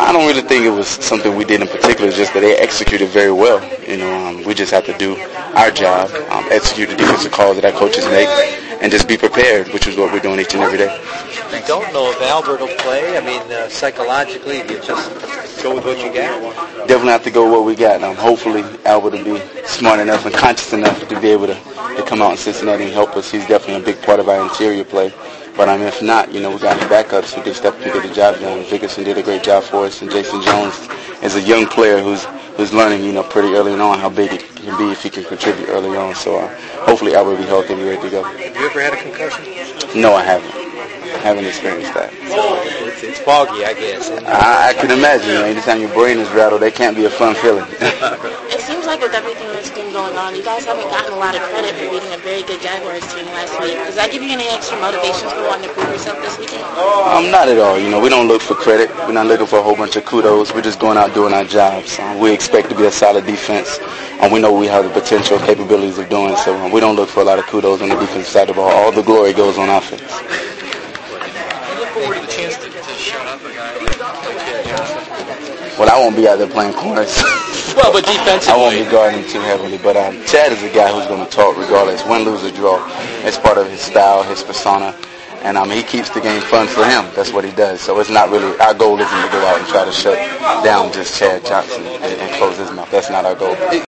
I don't really think it was something we did in particular, just that they executed very well. We just have to do our job, execute the defensive calls that our coaches make, and just be prepared, which is what we're doing each and every day. You don't know if Albert will play. I mean, psychologically, do you just go with what you got? Definitely have to go with what we got. Hopefully, Albert will be smart enough and conscious enough to be able to come out in Cincinnati and help us. He's definitely a big part of our interior play. But if not, we got backups who can step up and get the job done. Vickerson did a great job for us, and Jason Jones is a young player who's learning, pretty early on how big it can be if he can contribute early on. So hopefully Albert will be healthy and ready to go. Have you ever had a concussion? No, I haven't. Haven't experienced that. So it's foggy, I guess. I can imagine. Anytime your brain is rattled, that can't be a fun feeling. It seems like with everything that's been going on, you guys haven't gotten a lot of credit for beating a very good Jaguars team last week. Does that give you any extra motivation for wanting to prove yourself this weekend? Not at all. We don't look for credit. We're not looking for a whole bunch of kudos. We're just going out doing our jobs. We expect to be a solid defense, and we know we have the potential and capabilities of doing so. We don't look for a lot of kudos on the defensive side of the ball. All the glory goes on offense. Forward to the chance to shut up a guy like Chad. Well, I won't be out there playing corners. Well, but defensively. I won't be guarding him too heavily. But Chad is a guy who's going to talk regardless, win, lose, or draw. It's part of his style, his persona. And he keeps the game fun for him. That's what he does. So it's not really, our goal isn't to go out and try to shut down just Chad Johnson and close his mouth. That's not our goal.